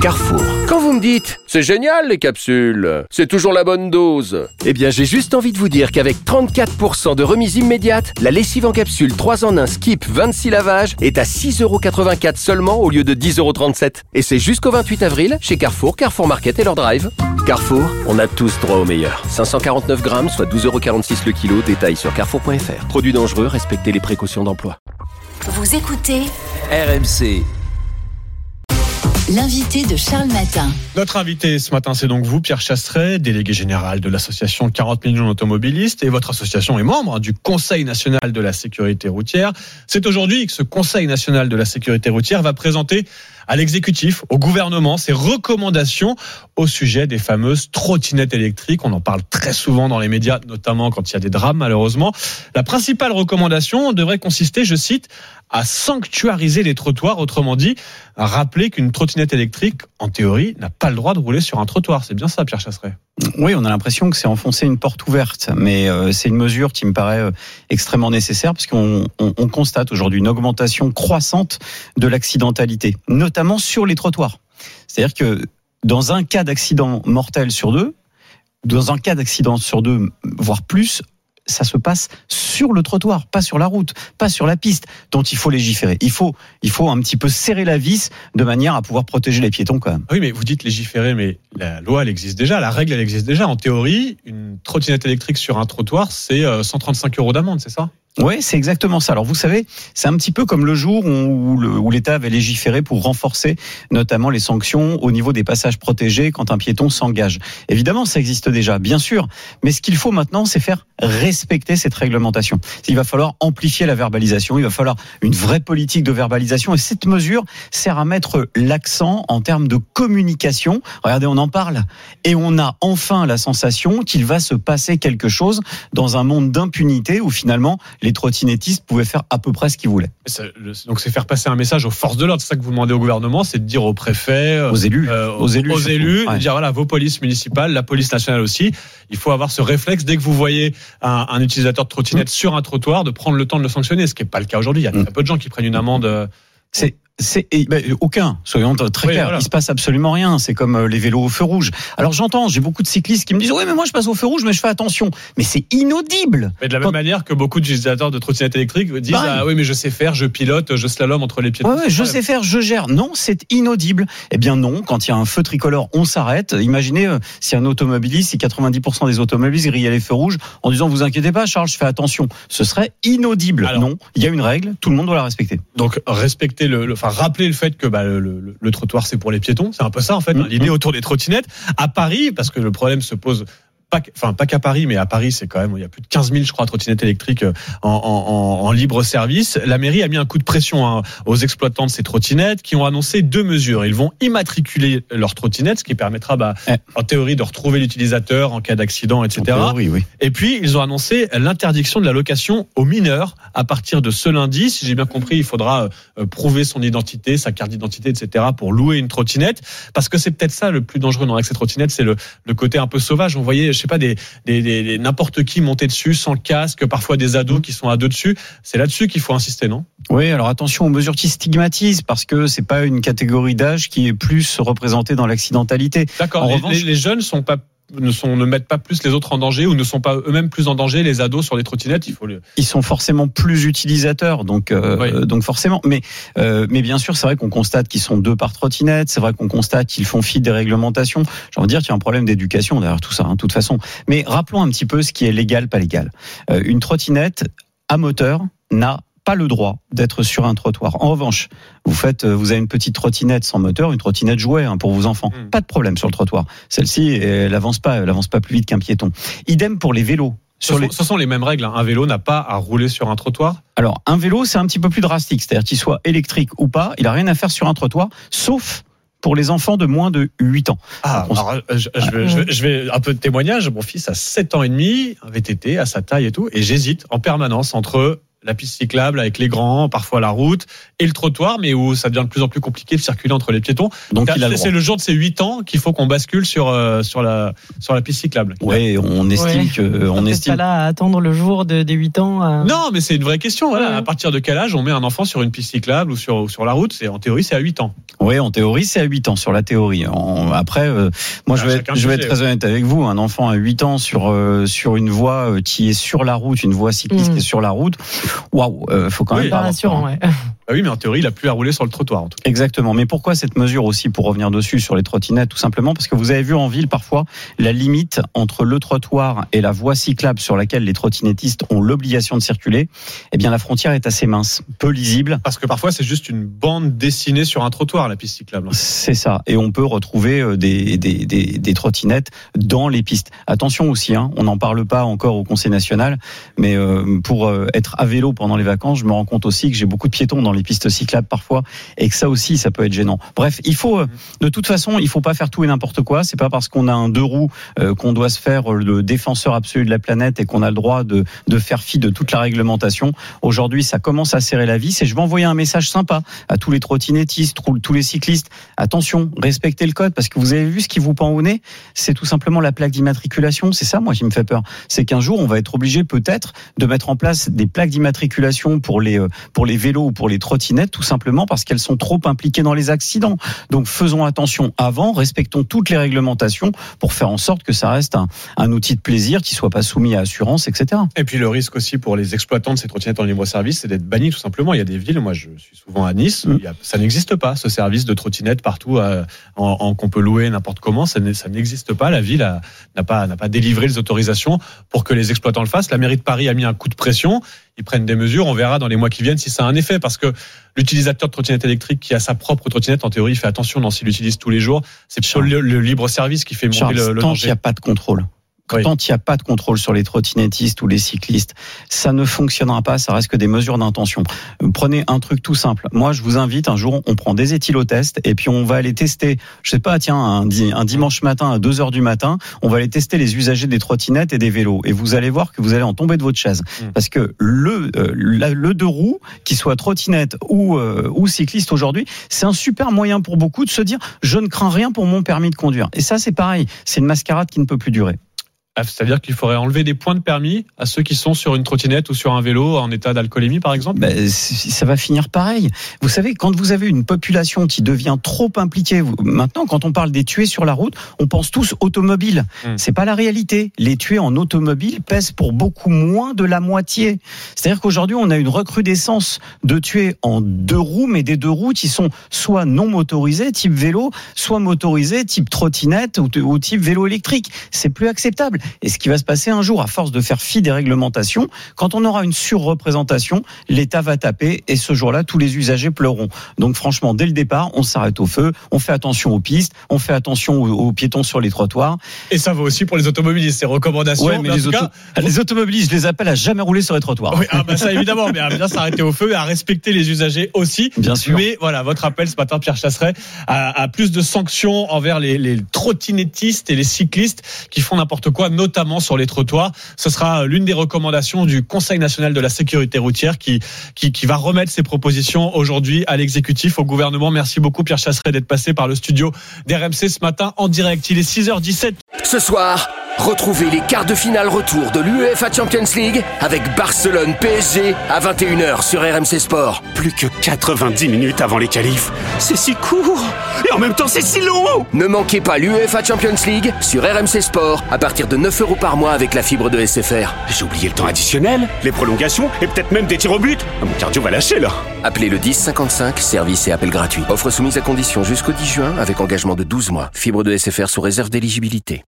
Carrefour. Quand vous me dites « C'est génial les capsules, c'est toujours la bonne dose », eh bien j'ai juste envie de vous dire qu'avec 34% de remise immédiate, la lessive en capsule 3 en 1 Skip 26 lavages est à 6,84€ seulement au lieu de 10,37€. Et c'est jusqu'au 28 avril chez Carrefour, Carrefour Market et leur drive. Carrefour, on a tous droit au meilleur. 549 grammes, soit 12,46€ le kilo. Détail sur carrefour.fr. Produit dangereux, respectez les précautions d'emploi. Vous écoutez RMC. L'invité de Charles Matin. Notre invité ce matin, c'est donc vous, Pierre Chasseret, délégué général de l'association 40 millions d'automobilistes. Et votre association est membre du Conseil national de la sécurité routière. C'est aujourd'hui que ce Conseil national de la sécurité routière va présenter à l'exécutif, au gouvernement, ses recommandations au sujet des fameuses trottinettes électriques. On en parle très souvent dans les médias, notamment quand il y a des drames, malheureusement. La principale recommandation devrait consister, je cite, à sanctuariser les trottoirs, autrement dit, à rappeler qu'une trottinette électrique, en théorie, n'a pas le droit de rouler sur un trottoir. C'est bien ça, Pierre Chasseret? Oui, on a l'impression que c'est enfoncer une porte ouverte, mais c'est une mesure qui me paraît extrêmement nécessaire parce qu'on constate aujourd'hui une augmentation croissante de l'accidentalité, notamment sur les trottoirs. C'est-à-dire que dans un cas d'accident mortel sur deux, voire plus, ça se passe sur le trottoir, pas sur la route, pas sur la piste, dont il faut légiférer. Il faut un petit peu serrer la vis de manière à pouvoir protéger les piétons quand même. Oui, mais vous dites légiférer, mais la loi, elle existe déjà, la règle, elle existe déjà. En théorie, une trottinette électrique sur un trottoir, c'est 135€ d'amende, c'est ça ? Oui, c'est exactement ça. Alors vous savez, c'est un petit peu comme le jour où l'État avait légiféré pour renforcer notamment les sanctions au niveau des passages protégés quand un piéton s'engage. Évidemment, ça existe déjà, bien sûr. Mais ce qu'il faut maintenant, c'est faire respecter cette réglementation. Il va falloir amplifier la verbalisation, il va falloir une vraie politique de verbalisation. Et cette mesure sert à mettre l'accent en termes de communication. Regardez, on en parle. Et on a enfin la sensation qu'il va se passer quelque chose dans un monde d'impunité où finalement les trottinettistes pouvaient faire à peu près ce qu'ils voulaient. Donc c'est faire passer un message aux forces de l'ordre, c'est ça que vous demandez au gouvernement, c'est de dire aux préfets, aux élus, de dire voilà, vos polices municipales, la police nationale aussi, il faut avoir ce réflexe dès que vous voyez un utilisateur de trottinette sur un trottoir, de prendre le temps de le sanctionner, ce qui n'est pas le cas aujourd'hui. Il y a très peu de gens qui prennent une amende. Aucun, soyons très clairs, voilà. Il se passe absolument rien, c'est comme les vélos au feu rouge. Alors j'ai beaucoup de cyclistes qui me disent mais moi je passe au feu rouge mais je fais attention, mais c'est inaudible. Mais de la même manière que beaucoup d'utilisateurs de trottinettes électriques disent oui mais je sais faire, je pilote, je slalom entre les piétons. Je sais faire, je gère. Non, c'est inaudible. Eh bien non, quand il y a un feu tricolore, on s'arrête. Imaginez si un automobiliste, si 90% des automobilistes grillaient les feux rouges en disant vous inquiétez pas Charles, je fais attention. Ce serait inaudible. Alors, non, il y a une règle, tout le monde doit la respecter. Donc respecter rappeler le fait que le trottoir c'est pour les piétons, c'est un peu ça en fait, l'idée autour des trottinettes. À Paris, parce que le problème se pose pas qu'à Paris, mais à Paris c'est quand même, il y a plus de 15 000 je crois trottinettes électriques en libre service. La mairie a mis un coup de pression aux exploitants de ces trottinettes qui ont annoncé 2 mesures. Ils vont immatriculer leurs trottinettes, ce qui permettra en théorie de retrouver l'utilisateur en cas d'accident, etc. Théorie, oui. Et puis ils ont annoncé l'interdiction de la location aux mineurs à partir de ce lundi. Si j'ai bien compris, il faudra prouver son identité, sa carte d'identité, etc. pour louer une trottinette, parce que c'est peut-être ça le plus dangereux dans ces trottinettes, c'est le côté un peu sauvage. On voyait, je sais pas, des n'importe qui monter dessus sans casque, parfois des ados qui sont à 2 dessus. C'est là-dessus qu'il faut insister, non ? Oui, alors attention aux mesures qui stigmatisent, parce que c'est pas une catégorie d'âge qui est plus représentée dans l'accidentalité. D'accord. Les jeunes ne mettent pas plus les autres en danger, ou ne sont pas eux-mêmes plus en danger, les ados sur les trottinettes. Ils sont forcément plus utilisateurs, donc forcément. Mais bien sûr, c'est vrai qu'on constate qu'ils sont 2 par trottinette. C'est vrai qu'on constate qu'ils font fi des réglementations. J'ai envie de dire qu'il y a un problème d'éducation derrière tout ça, de toute façon. Mais rappelons un petit peu ce qui est légal, pas légal. Une trottinette à moteur n'a pas le droit d'être sur un trottoir. En revanche, vous avez une petite trottinette sans moteur, une trottinette jouet pour vos enfants. Pas de problème sur le trottoir. Celle-ci, elle avance pas plus vite qu'un piéton. Idem pour les vélos. Ce sont les mêmes règles. Un vélo n'a pas à rouler sur un trottoir. Alors, un vélo, c'est un petit peu plus drastique. C'est-à-dire qu'il soit électrique ou pas, il a rien à faire sur un trottoir, sauf pour les enfants de moins de 8 ans. Je vais un peu de témoignage. Mon fils a 7 ans et demi, un VTT à sa taille et tout, et j'hésite en permanence entre la piste cyclable avec les grands, parfois la route et le trottoir, mais où ça devient de plus en plus compliqué de circuler entre les piétons. Donc c'est le jour de ses 8 ans qu'il faut qu'on bascule sur la piste cyclable. Oui, on estime que on estime pas là à attendre le jour des 8 ans. Non, mais c'est une vraie question. Voilà, à partir de quel âge on met un enfant sur une piste cyclable ou sur la route? En théorie, c'est à 8 ans. Oui, en théorie, c'est à 8 ans sur la théorie. Après, moi, je vais être très honnête avec vous. Un enfant à 8 ans sur une voie qui est sur la route, une voie cycliste qui est sur la route, waouh, faut quand même pas rassurant. Ouais. Ah oui, mais en théorie, il a plus à rouler sur le trottoir. En tout cas. Exactement. Mais pourquoi cette mesure aussi, pour revenir dessus sur les trottinettes? Tout simplement parce que vous avez vu en ville parfois la limite entre le trottoir et la voie cyclable sur laquelle les trottinettistes ont l'obligation de circuler. Eh bien, la frontière est assez mince, peu lisible. Parce que parfois, c'est juste une bande dessinée sur un trottoir, la piste cyclable. C'est ça. Et on peut retrouver des trottinettes dans les pistes. Attention aussi, on n'en parle pas encore au Conseil national, mais pour être à vélo pendant les vacances, je me rends compte aussi que j'ai beaucoup de piétons dans les pistes cyclables parfois, et que ça aussi, ça peut être gênant. Bref, il faut, de toute façon, il faut pas faire tout et n'importe quoi. C'est pas parce qu'on a un 2 roues qu'on doit se faire le défenseur absolu de la planète et qu'on a le droit de faire fi de toute la réglementation. Aujourd'hui, ça commence à serrer la vis, et je vais envoyer un message sympa à tous les trottinettistes, tous les cyclistes. Attention, respectez le code, parce que vous avez vu ce qui vous pend au nez, c'est tout simplement la plaque d'immatriculation. C'est ça, moi, qui me fait peur. C'est qu'un jour, on va être obligé peut-être de mettre en place des plaques d'immatriculation pour les vélos ou pour les trottinettes, tout simplement parce qu'elles sont trop impliquées dans les accidents. Donc faisons attention avant, respectons toutes les réglementations pour faire en sorte que ça reste un outil de plaisir qui soit pas soumis à assurance, etc. Et puis le risque aussi pour les exploitants de ces trottinettes en libre-service, c'est d'être bannis tout simplement. Il y a des villes, moi je suis souvent à Nice, ça n'existe pas, ce service de trottinette partout qu'on peut louer n'importe comment, ça n'existe pas. La ville n'a pas délivré les autorisations pour que les exploitants le fassent. La mairie de Paris a mis un coup de pression. Ils prennent des mesures, on verra dans les mois qui viennent si ça a un effet, parce que l'utilisateur de trottinette électrique qui a sa propre trottinette, en théorie, il fait attention s'il l'utilise tous les jours. C'est plutôt le libre service qui fait monter le danger. Tant qu'il n'y a pas de contrôle. Tant qu'il n'y a pas de contrôle sur les trottinettistes ou les cyclistes, ça ne fonctionnera pas, ça reste que des mesures d'intention. Prenez un truc tout simple. Moi, je vous invite, un jour, on prend des éthylotests et puis on va aller tester, je sais pas, tiens, un dimanche matin à 2h du matin, on va aller tester les usagers des trottinettes et des vélos. Et vous allez voir que vous allez en tomber de votre chaise. Parce que le 2 roues, qu'il soit trottinette ou cycliste aujourd'hui, c'est un super moyen pour beaucoup de se dire, je ne crains rien pour mon permis de conduire. Et ça, c'est pareil. C'est une mascarade qui ne peut plus durer. C'est-à-dire qu'il faudrait enlever des points de permis à ceux qui sont sur une trottinette ou sur un vélo en état d'alcoolémie, par exemple? Ça va finir pareil. Vous savez, quand vous avez une population qui devient trop impliquée, maintenant, quand on parle des tués sur la route, on pense tous automobile. C'est pas la réalité. Les tués en automobile pèsent pour beaucoup moins de la moitié. C'est-à-dire qu'aujourd'hui, on a une recrudescence de tués en 2 roues, mais des 2 roues qui sont soit non motorisés, type vélo, soit motorisés, type trottinette ou type vélo électrique. C'est plus acceptable. Et ce qui va se passer un jour, à force de faire fi des réglementations, quand on aura une surreprésentation, l'État va taper et ce jour-là, tous les usagers pleureront. Donc franchement, dès le départ, on s'arrête au feu, on fait attention aux pistes, on fait attention aux piétons sur les trottoirs. Et ça va aussi pour les automobilistes, ces recommandations. Ouais, mais les automobilistes, je les appelle à jamais rouler sur les trottoirs. Oui, ça évidemment, mais à bien s'arrêter au feu et à respecter les usagers aussi. Bien sûr. Mais voilà, votre appel ce matin, Pierre Chasseret, à plus de sanctions envers les trottinettistes et les cyclistes qui font n'importe quoi, notamment sur les trottoirs. Ce sera l'une des recommandations du Conseil national de la sécurité routière qui va remettre ses propositions aujourd'hui à l'exécutif, au gouvernement. Merci beaucoup Pierre Chasseret d'être passé par le studio d'RMC ce matin en direct. Il est 6h17. Ce soir, retrouvez les quarts de finale retour de l'UEFA Champions League avec Barcelone-PSG à 21h sur RMC Sport. Plus que 90 minutes avant les qualifs. C'est si court et en même temps c'est si long. Ne manquez pas l'UEFA Champions League sur RMC Sport à partir de 9€ par mois avec la fibre de SFR. J'ai oublié le temps additionnel, les prolongations et peut-être même des tirs au but. Mon cardio va lâcher là. Appelez le 10 55, service et appel gratuit. Offre soumise à condition jusqu'au 10 juin avec engagement de 12 mois. Fibre de SFR sous réserve d'éligibilité.